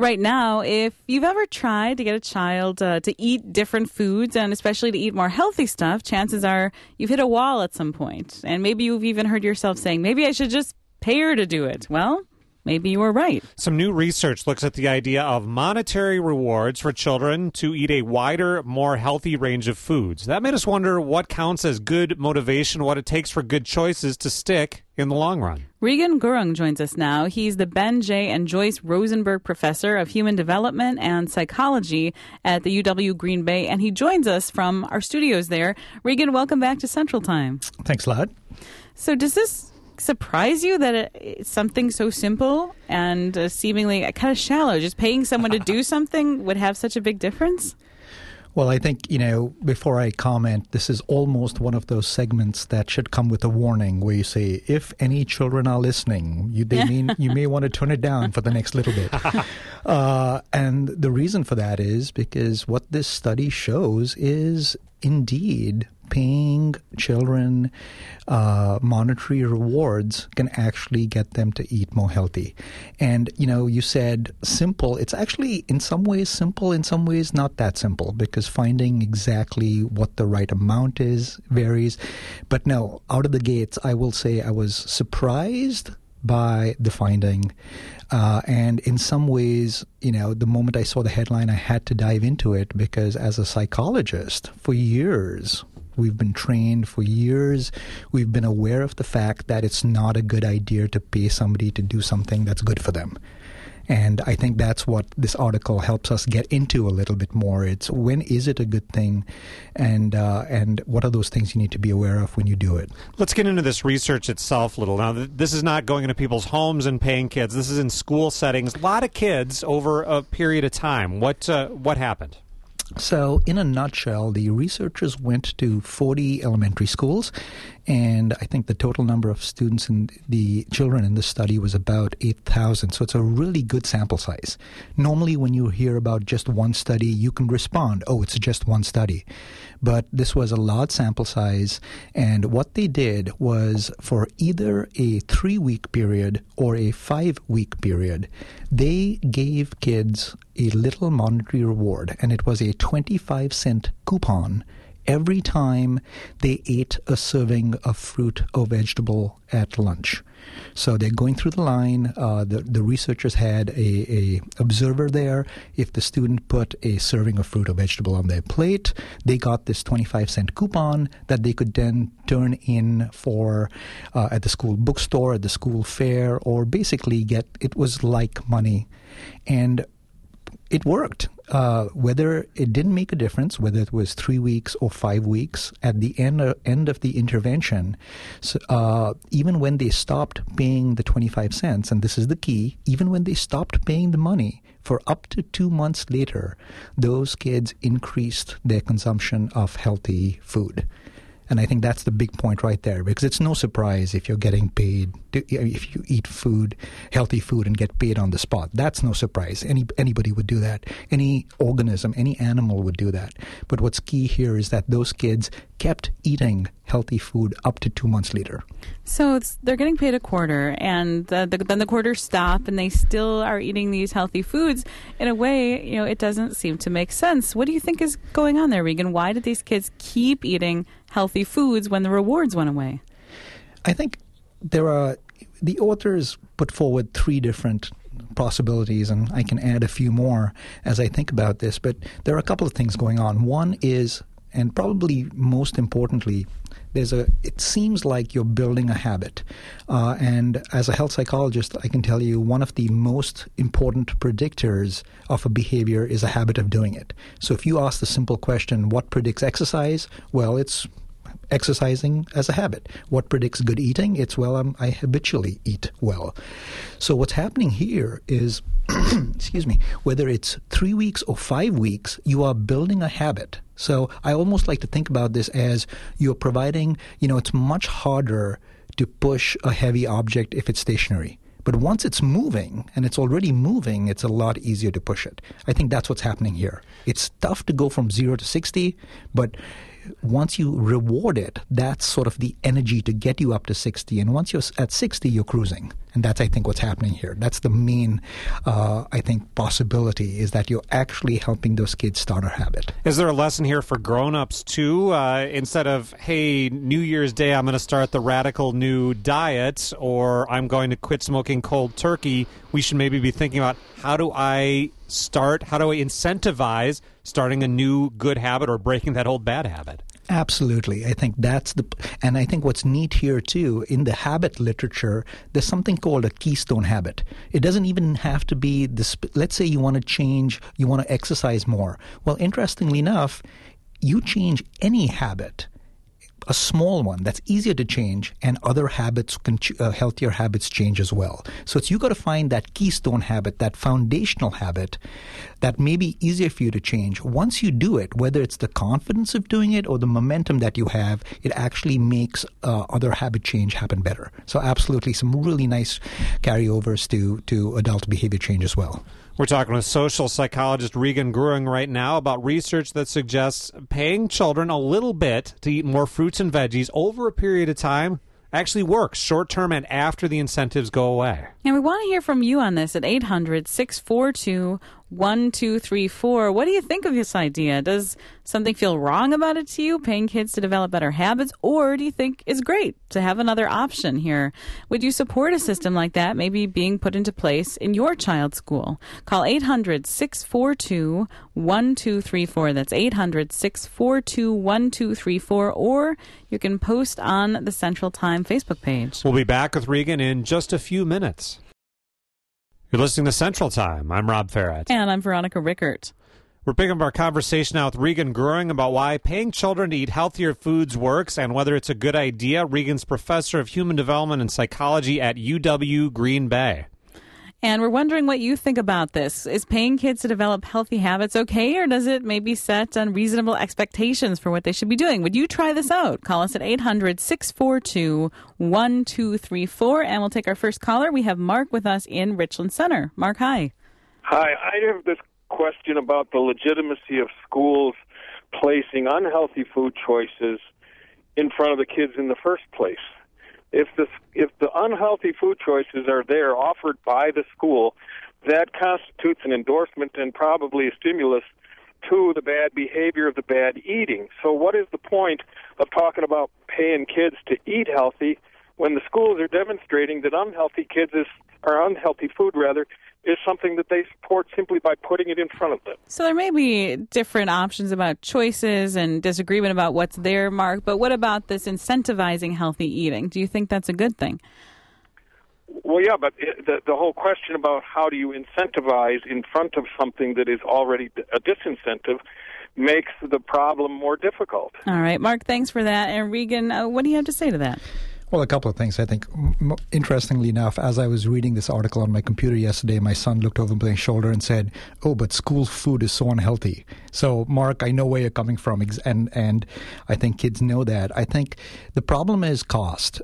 Right now, if you've ever tried to get a child to eat different foods and especially to eat more healthy stuff, chances are you've hit a wall at some point. And maybe you've even heard yourself saying, maybe I should just pay her to do it. Well, maybe you were right. Some new research looks at the idea of monetary rewards for children to eat a wider, more healthy range of foods. That made us wonder what counts as good motivation, what it takes for good choices to stick in the long run. Regan Gurung joins us now. He's the Ben J. and Joyce Rosenberg Professor of Human Development and Psychology at the UW Green Bay, and he joins us from our studios there. Regan, welcome back to Central Time. Thanks a lot. So does this surprise you that it's something so simple and seemingly kind of shallow, just paying someone to do something would have such a big difference? Well, I think, before I comment, this is almost one of those segments that should come with a warning where you say, if any children are listening, you may want to turn it down for the next little bit. And the reason for that is because what this study shows is indeed paying children monetary rewards can actually get them to eat more healthy. And, you said simple. It's actually in some ways simple, in some ways not that simple, because finding exactly what the right amount is varies. But no, out of the gates, I will say I was surprised by the finding. And in some ways, the moment I saw the headline, I had to dive into it because as a psychologist for years, we've been trained for years. We've been aware of the fact that it's not a good idea to pay somebody to do something that's good for them. And I think that's what this article helps us get into a little bit more. It's when is it a good thing, and what are those things you need to be aware of when you do it. Let's get into this research itself a little. Now, this is not going into people's homes and paying kids. This is in school settings. A lot of kids over a period of time. What happened? So, in a nutshell, the researchers went to 40 elementary schools, and I think the total number of students and the children in this study was about 8,000. So it's a really good sample size. Normally, when you hear about just one study, you can respond, oh, it's just one study. But this was a large sample size, and what they did was for either a 3-week period or a 5-week period, they gave kids a little monetary reward, and it was a 25-cent coupon every time they ate a serving of fruit or vegetable at lunch. So they're going through the line. The researchers had a observer there. If the student put a serving of fruit or vegetable on their plate, they got this 25-cent coupon that they could then turn in for at the school bookstore, at the school fair, or basically it was like money. And it worked. Whether it didn't make a difference, whether it was 3 weeks or 5 weeks, at the end of the intervention, even when they stopped paying the 25 cents, and this is the key, even when they stopped paying the money, for up to 2 months later, those kids increased their consumption of healthy food. And I think that's the big point right there, because it's no surprise if you're getting paid, if you eat food, healthy food, and get paid on the spot. That's no surprise. Anybody would do that. Any organism, any animal would do that. But what's key here is that those kids kept eating healthy food up to 2 months later. So they're getting paid a quarter, and then the quarters stop, and they still are eating these healthy foods. In a way, it doesn't seem to make sense. What do you think is going on there, Regan? Why did these kids keep eating healthy foods when the rewards went away? I think the authors put forward 3 different possibilities, and I can add a few more as I think about this. But there are a couple of things going on. One is, and probably most importantly, it seems like you're building a habit. And as a health psychologist, I can tell you one of the most important predictors of a behavior is a habit of doing it. So if you ask the simple question, what predicts exercise? Well, it's exercising as a habit. What predicts good eating? It's, I habitually eat well. So what's happening here is, excuse me, whether it's 3 weeks or 5 weeks, you are building a habit. So I almost like to think about this as you're providing, it's much harder to push a heavy object if it's stationary. But once it's moving, and it's already moving, it's a lot easier to push it. I think that's what's happening here. It's tough to go from 0 to 60, but once you reward it, that's sort of the energy to get you up to 60. And once you're at 60, you're cruising. And that's, I think, what's happening here. That's the main, I think, possibility, is that you're actually helping those kids start a habit. Is there a lesson here for grown-ups, too? Instead of, hey, New Year's Day, I'm going to start the radical new diet, or I'm going to quit smoking cold turkey, we should maybe be thinking about how do I incentivize starting a new good habit or breaking that old bad habit? Absolutely. I think and I think what's neat here too, in the habit literature, there's something called a keystone habit. It doesn't even have to be let's say you want to change, you want to exercise more. Well, interestingly enough, you change any habit, a small one that's easier to change, and other habits, healthier habits, change as well. So you got to find that keystone habit, that foundational habit that may be easier for you to change. Once you do it, whether it's the confidence of doing it or the momentum that you have, it actually makes other habit change happen better. So absolutely some really nice carryovers to adult behavior change as well. We're talking with social psychologist Regan Gruring right now about research that suggests paying children a little bit to eat more fruits and veggies over a period of time actually works short-term and after the incentives go away. And we want to hear from you on this at 800-642-1234. What do you think of this idea? Does something feel wrong about it to you, paying kids to develop better habits, or do you think it's great to have another option here? Would you support a system like that maybe being put into place in your child's school? Call 800-642-1234. That's 800-642-1234, or you can post on the Central Time Facebook page. We'll be back with Regan in just a few minutes. You're listening to Central Time. I'm Rob Farrett. And I'm Veronica Rickert. We're picking up our conversation now with Regan Gruring about why paying children to eat healthier foods works and whether it's a good idea. Regan's professor of human development and psychology at UW Green Bay. And we're wondering what you think about this. Is paying kids to develop healthy habits okay, or does it maybe set unreasonable expectations for what they should be doing? Would you try this out? Call us at 800-642-1234, and we'll take our first caller. We have Mark with us in Richland Center. Mark, hi. Hi. I have this question about the legitimacy of schools placing unhealthy food choices in front of the kids in the first place. If the unhealthy food choices are there offered by the school, that constitutes an endorsement and probably a stimulus to the bad behavior of the bad eating. So what is the point of talking about paying kids to eat healthy when the schools are demonstrating that unhealthy food is something that they support simply by putting it in front of them? So there may be different options about choices and disagreement about what's there, Mark, but what about this incentivizing healthy eating? Do you think that's a good thing? Well, yeah, but the whole question about how do you incentivize in front of something that is already a disincentive makes the problem more difficult. All right, Mark, thanks for that. And Regan, what do you have to say to that? Well, a couple of things. I think, interestingly enough, as I was reading this article on my computer yesterday, my son looked over my shoulder and said, "Oh, but school food is so unhealthy." So, Mark, I know where you're coming from, and I think kids know that. I think the problem is cost.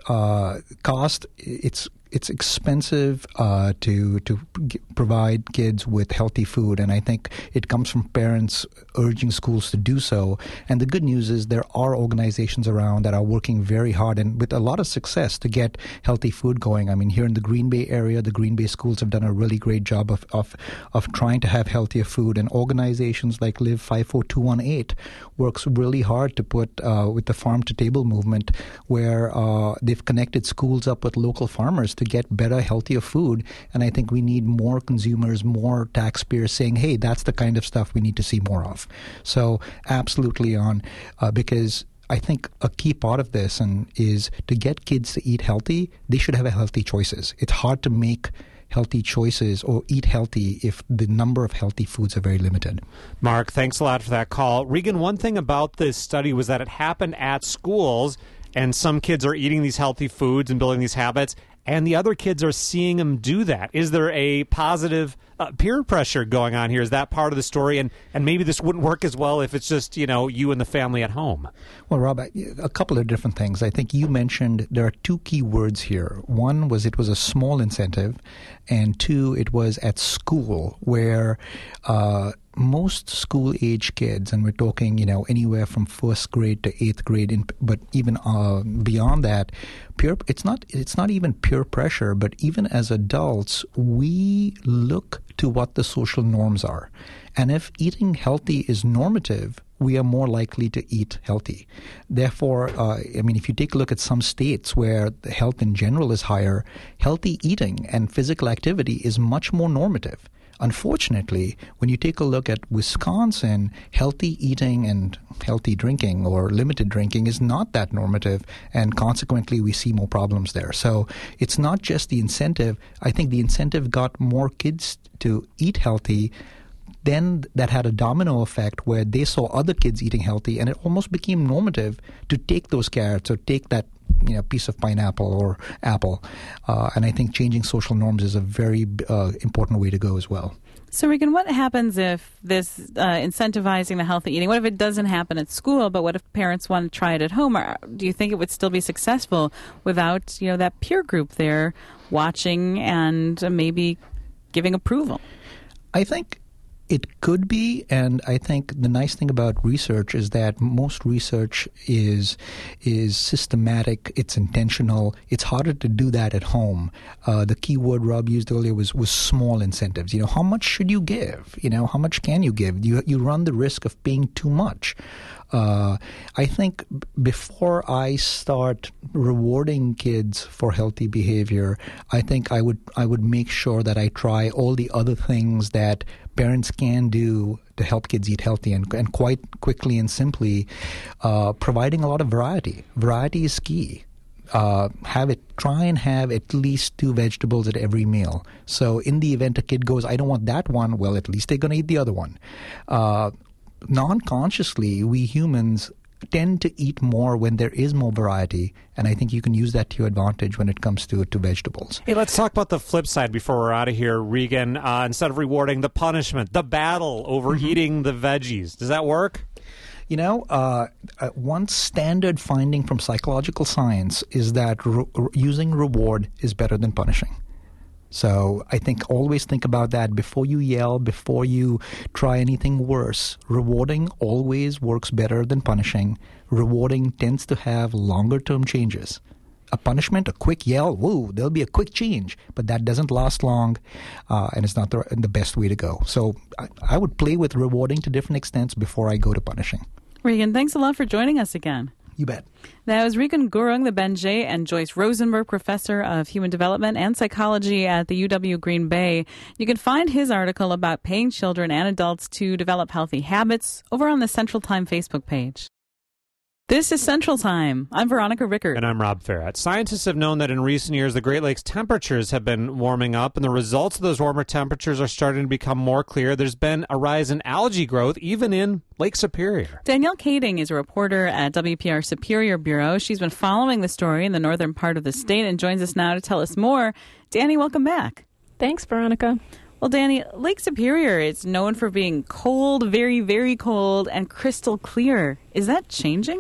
It's expensive to provide kids with healthy food, and I think it comes from parents urging schools to do so. And the good news is there are organizations around that are working very hard and with a lot of success to get healthy food going. I mean, here in the Green Bay area, the Green Bay schools have done a really great job of trying to have healthier food, and organizations like Live 54218 works really hard to put with the Farm to Table movement, where they've connected schools up with local farmers to get better, healthier food. And I think we need more consumers, more taxpayers saying, hey, that's the kind of stuff we need to see more of. So absolutely on, because I think a key part of this is to get kids to eat healthy, they should have healthy choices. It's hard to make healthy choices or eat healthy if the number of healthy foods are very limited. Mark, thanks a lot for that call. Regan, one thing about this study was that it happened at schools, and some kids are eating these healthy foods and building these habits, and the other kids are seeing them do that. Is there a positive peer pressure going on here? Is that part of the story? And maybe this wouldn't work as well if it's just, you and the family at home. Well, Rob, a couple of different things. I think you mentioned there are two key words here. One was it was a small incentive, and two, it was at school where most school-age kids, and we're talking, anywhere from first grade to eighth grade, but even beyond that, it's not even peer pressure, but even as adults, we look to what the social norms are. And if eating healthy is normative, we are more likely to eat healthy. Therefore, if you take a look at some states where the health in general is higher, healthy eating and physical activity is much more normative. Unfortunately, when you take a look at Wisconsin, healthy eating and healthy drinking or limited drinking is not that normative, and consequently we see more problems there. So it's not just the incentive. I think the incentive got more kids to eat healthy. Then that had a domino effect where they saw other kids eating healthy, and it almost became normative to take those carrots or take that piece of pineapple or apple. And I think changing social norms is a very important way to go as well. So, Regan, what happens if this incentivizing the healthy eating, what if it doesn't happen at school, but what if parents want to try it at home? Or do you think it would still be successful without, that peer group there watching and maybe giving approval? I think it could be, and I think the nice thing about research is that most research is systematic, it's intentional. It's harder to do that at home. The key word Rob used earlier was small incentives. How much should you give? How much can you give? You run the risk of paying too much. I think before I start rewarding kids for healthy behavior, I think I would make sure that I try all the other things that parents can do to help kids eat healthy, and quite quickly and simply providing a lot of variety. Variety is key. Try and have at least 2 vegetables at every meal. So in the event a kid goes, I don't want that one, well, at least they're going to eat the other one. Non-consciously, we humans tend to eat more when there is more variety, and I think you can use that to your advantage when it comes to vegetables. Hey, let's talk about the flip side before we're out of here, Regan. Instead of rewarding, the punishment, the battle over eating the veggies. Does that work? One standard finding from psychological science is that using reward is better than punishing. So I think always think about that before you yell, before you try anything worse. Rewarding always works better than punishing. Rewarding tends to have longer-term changes. A punishment, a quick yell, whoa, there'll be a quick change, but that doesn't last long, and it's not the best way to go. So I would play with rewarding to different extents before I go to punishing. Regan, thanks a lot for joining us again. You bet. That was Regan Gurung, the Ben Jay and Joyce Rosenberg Professor of Human Development and Psychology at the UW Green Bay. You can find his article about paying children and adults to develop healthy habits over on the Central Time Facebook page. This is Central Time. I'm Veronica Rickert. And I'm Rob Farrat. Scientists have known that in recent years the Great Lakes temperatures have been warming up, and the results of those warmer temperatures are starting to become more clear. There's been a rise in algae growth, even in Lake Superior. Danielle Kading is a reporter at WPR Superior Bureau. She's been following the story in the northern part of the state and joins us now to tell us more. Danny, welcome back. Thanks, Veronica. Well, Danny, Lake Superior is known for being cold, very, very cold, and crystal clear. Is that changing?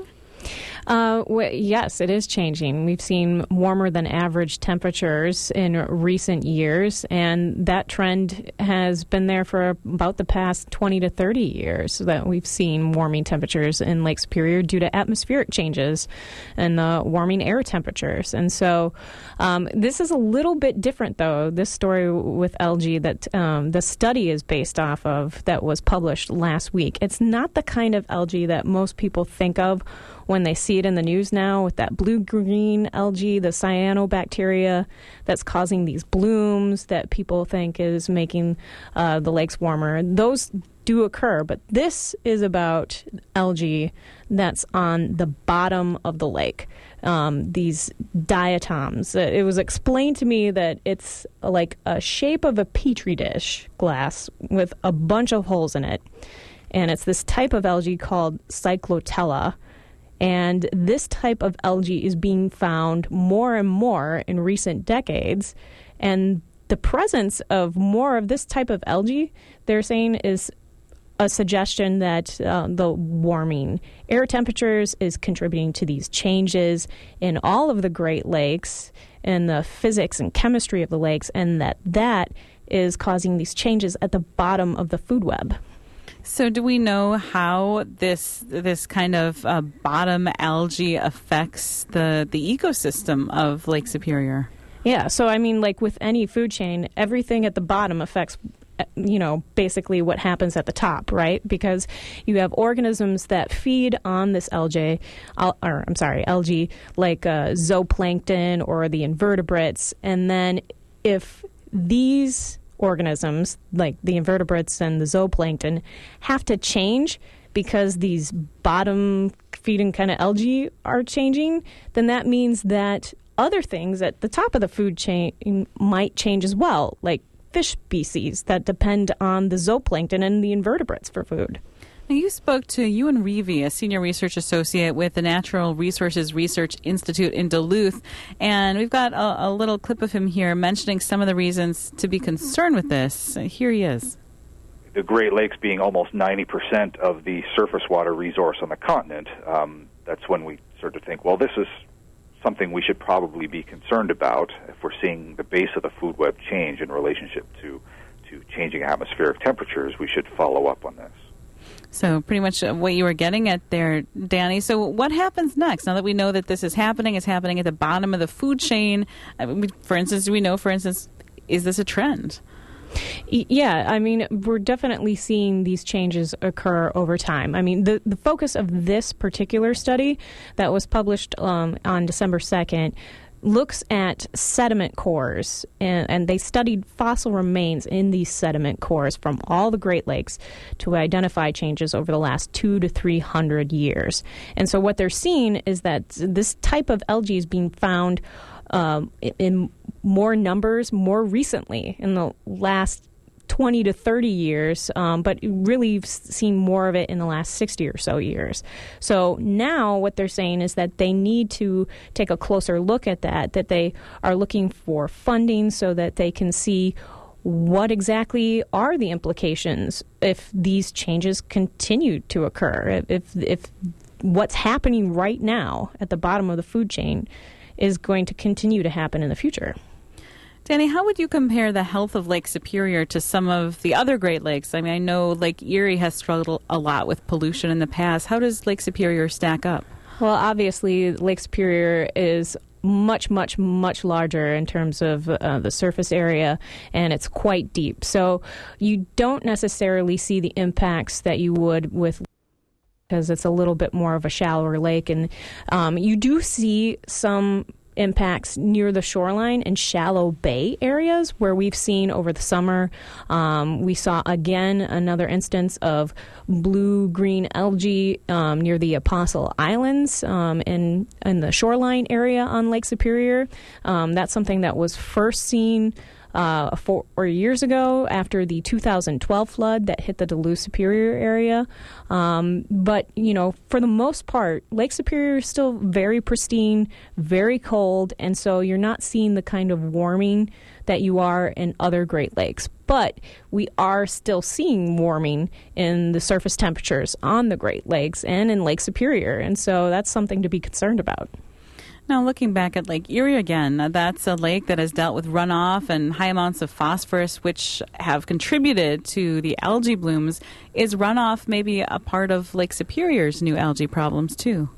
Yes, it is changing. We've seen warmer than average temperatures in recent years, and that trend has been there for about the past 20 to 30 years that we've seen warming temperatures in Lake Superior due to atmospheric changes and the warming air temperatures. And so this is a little bit different, though, this story with algae that the study is based off of that was published last week. It's not the kind of algae that most people think of when they see it in the news now, with that blue-green algae, the cyanobacteria that's causing these blooms that people think is making the lakes warmer. Those do occur, but this is about algae that's on the bottom of the lake. These diatoms. It was explained to me that it's like a shape of a petri dish glass with a bunch of holes in it, and it's this type of algae called Cyclotella. And this type of algae is being found more and more in recent decades. And the presence of more of this type of algae, they're saying, is a suggestion that the warming air temperatures is contributing to these changes in all of the Great Lakes and the physics and chemistry of the lakes, and that is causing these changes at the bottom of the food web. So do we know how this kind of bottom algae affects the ecosystem of Lake Superior? Yeah, so I mean, like with any food chain, everything at the bottom affects, basically what happens at the top, right? Because you have organisms that feed on this algae, like zooplankton or the invertebrates. And then if these organisms, like the invertebrates and the zooplankton, have to change because these bottom feeding kind of algae are changing, then that means that other things at the top of the food chain might change as well, like fish species that depend on the zooplankton and the invertebrates for food. Now, you spoke to Ewan Reevey, a senior research associate with the Natural Resources Research Institute in Duluth, and we've got a little clip of him here mentioning some of the reasons to be concerned with this. Here he is. The Great Lakes being almost 90% of the surface water resource on the continent, that's when we sort of think, well, this is something we should probably be concerned about if we're seeing the base of the food web change in relationship to changing atmospheric temperatures. We should follow up on this. So pretty much what you were getting at there, Danny. So what happens next? Now that we know that this is happening, it's happening at the bottom of the food chain. For instance, do we know, is this a trend? Yeah, I mean, we're definitely seeing these changes occur over time. I mean, the focus of this particular study that was published on December 2nd looks at sediment cores, and they studied fossil remains in these sediment cores from all the Great Lakes to identify changes over the last 200 to 300 years. And so what they're seeing is that this type of algae is being found in more numbers more recently in the last 20 to 30 years, but really you've seen more of it in the last 60 or so years. So now what they're saying is that they need to take a closer look at that they are looking for funding so that they can see what exactly are the implications if these changes continue to occur, if what's happening right now at the bottom of the food chain is going to continue to happen in the future. Danny, how would you compare the health of Lake Superior to some of the other Great Lakes? I mean, I know Lake Erie has struggled a lot with pollution in the past. How does Lake Superior stack up? Well, obviously, Lake Superior is much, much, much larger in terms of the surface area, and it's quite deep. So you don't necessarily see the impacts that you would with, because it's a little bit more of a shallower lake. And you do see some impacts near the shoreline and shallow bay areas where we've seen over the summer. We saw, again, another instance of blue-green algae near the Apostle Islands in the shoreline area on Lake Superior. That's something that was first seen 4 years ago after the 2012 flood that hit the Duluth Superior area. But, for the most part, Lake Superior is still very pristine, very cold, and so you're not seeing the kind of warming that you are in other Great Lakes. But we are still seeing warming in the surface temperatures on the Great Lakes and in Lake Superior, and so that's something to be concerned about. Now, looking back at Lake Erie again, that's a lake that has dealt with runoff and high amounts of phosphorus, which have contributed to the algae blooms. Is runoff maybe a part of Lake Superior's new algae problems, too?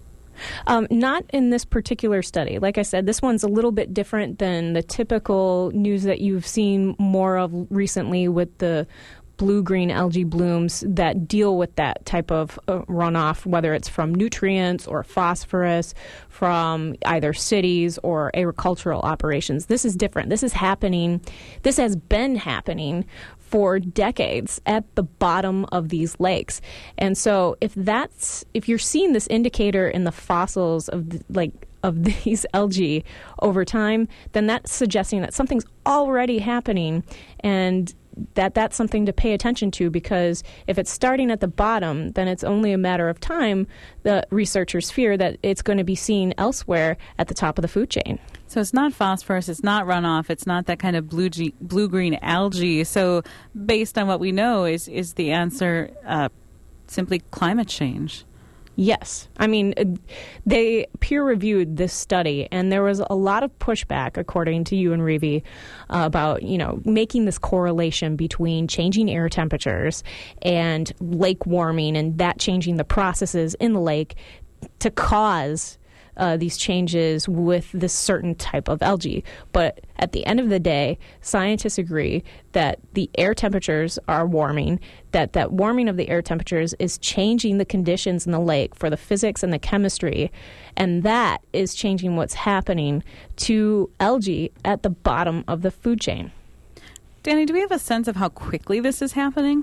Not in this particular study. Like I said, this one's a little bit different than the typical news that you've seen more of recently with the blue-green algae blooms that deal with that type of runoff, whether it's from nutrients or phosphorus from either cities or agricultural operations. This is different. This is happening. This has been happening for decades at the bottom of these lakes. And so if you're seeing this indicator in the fossils of these algae over time, then that's suggesting that something's already happening, and that's something to pay attention to, because if it's starting at the bottom, then it's only a matter of time, the researchers fear, that it's going to be seen elsewhere at the top of the food chain. So it's not phosphorus, it's not runoff, it's not that kind of blue-green algae. So based on what we know, is the answer simply climate change? Yes. I mean, they peer-reviewed this study, and there was a lot of pushback, according to UNREVI, about, making this correlation between changing air temperatures and lake warming and that changing the processes in the lake to cause these changes with this certain type of algae. But at the end of the day, scientists agree that the air temperatures are warming, that warming of the air temperatures is changing the conditions in the lake for the physics and the chemistry, and that is changing what's happening to algae at the bottom of the food chain. Danny, do we have a sense of how quickly this is happening?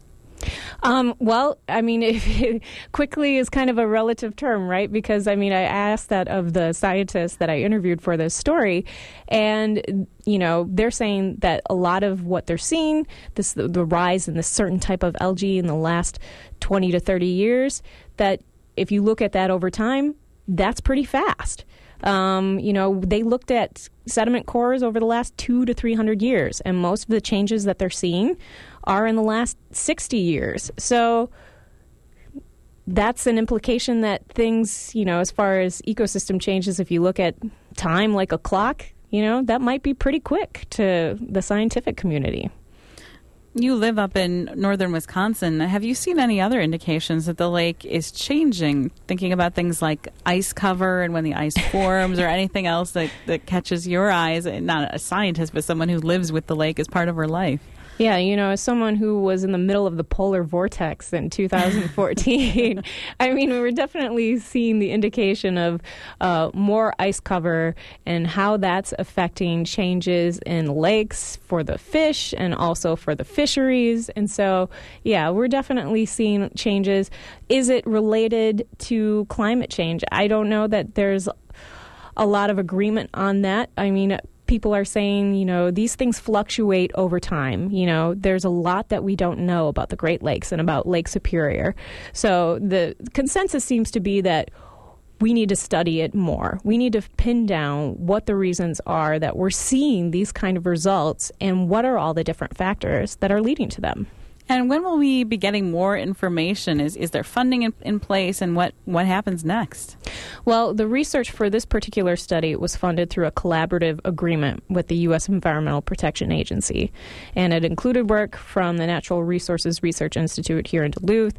Well, I mean, quickly is kind of a relative term, right? Because, I asked that of the scientists that I interviewed for this story, and, they're saying that a lot of what they're seeing, the rise in this certain type of algae in the last 20 to 30 years, that if you look at that over time, that's pretty fast. They looked at sediment cores over the last 200 to 300 years, and most of the changes that they're seeing are in the last 60 years. So that's an implication that things, as far as ecosystem changes, if you look at time like a clock, that might be pretty quick to the scientific community. You live up in northern Wisconsin. Have you seen any other indications that the lake is changing? Thinking about things like ice cover and when the ice forms or anything else that catches your eyes, not a scientist, but someone who lives with the lake as part of her life. Yeah, as someone who was in the middle of the polar vortex in 2014, we were definitely seeing the indication of more ice cover and how that's affecting changes in lakes for the fish and also for the fisheries. And so, yeah, we're definitely seeing changes. Is it related to climate change? I don't know that there's a lot of agreement on that. People are saying, these things fluctuate over time. There's a lot that we don't know about the Great Lakes and about Lake Superior. So the consensus seems to be that we need to study it more. We need to pin down what the reasons are that we're seeing these kind of results and what are all the different factors that are leading to them. And when will we be getting more information? Is there funding in place, and what happens next? Well, the research for this particular study was funded through a collaborative agreement with the U.S. Environmental Protection Agency, and it included work from the Natural Resources Research Institute here in Duluth,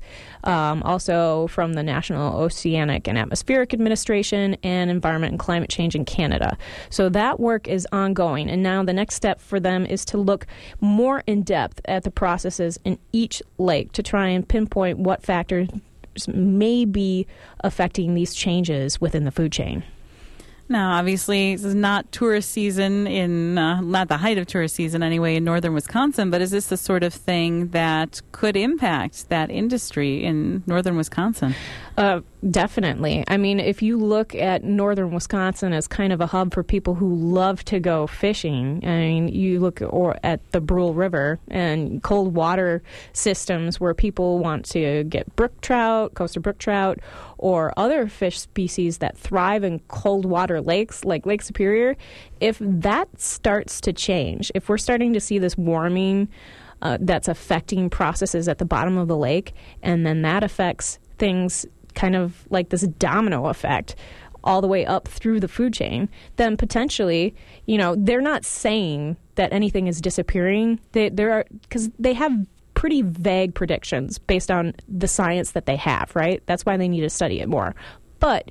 also from the National Oceanic and Atmospheric Administration, and Environment and Climate Change in Canada. So that work is ongoing, and now the next step for them is to look more in depth at the processes in each lake to try and pinpoint what factors may be affecting these changes within the food chain. Now, obviously, this is not tourist season not the height of tourist season anyway in northern Wisconsin, but is this the sort of thing that could impact that industry in northern Wisconsin? Definitely. If you look at northern Wisconsin as kind of a hub for people who love to go fishing, you look at the Brule River and cold water systems where people want to get brook trout, coastal brook trout, or other fish species that thrive in cold water lakes like Lake Superior. If that starts to change, if we're starting to see this warming that's affecting processes at the bottom of the lake, and then that affects things kind of like this domino effect all the way up through the food chain, then potentially, they're not saying that anything is disappearing. Because they have pretty vague predictions based on the science that they have, right? That's why they need to study it more. But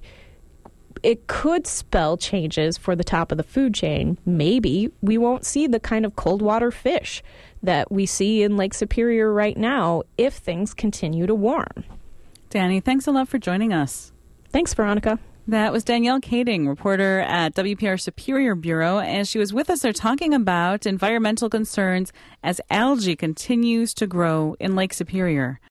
it could spell changes for the top of the food chain. Maybe we won't see the kind of cold water fish that we see in Lake Superior right now if things continue to warm. Danny, thanks a lot for joining us. Thanks, Veronica. That was Danielle Kading, reporter at WPR Superior Bureau, and she was with us there talking about environmental concerns as algae continues to grow in Lake Superior.